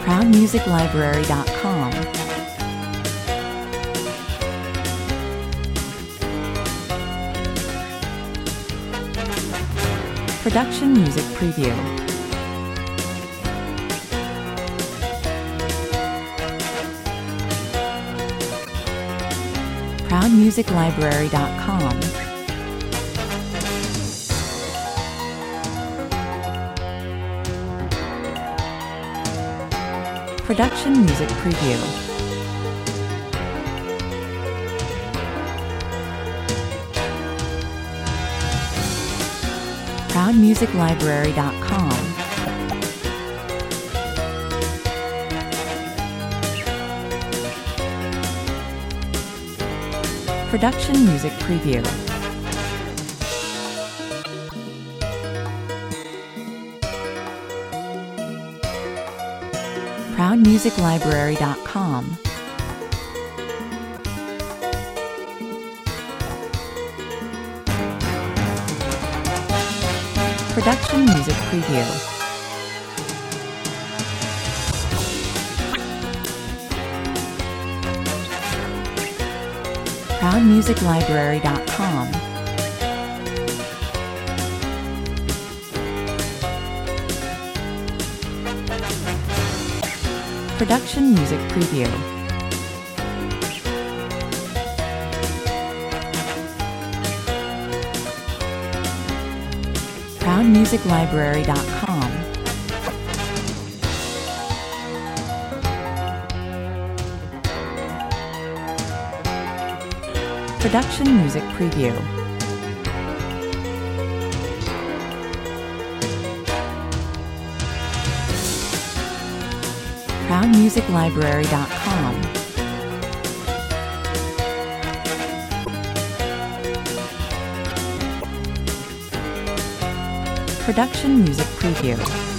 ProudMusicLibrary.com. Production Music Preview. ProudMusicLibrary.com. Production Music Preview. ProudMusicLibrary.com. Production Music Preview. ProudMusicLibrary.com. Production Music Preview. ProudMusicLibrary.com. Production Music Preview. ProudMusicLibrary.com. Production Music Preview. ProudMusicLibrary.com. Production Music Preview.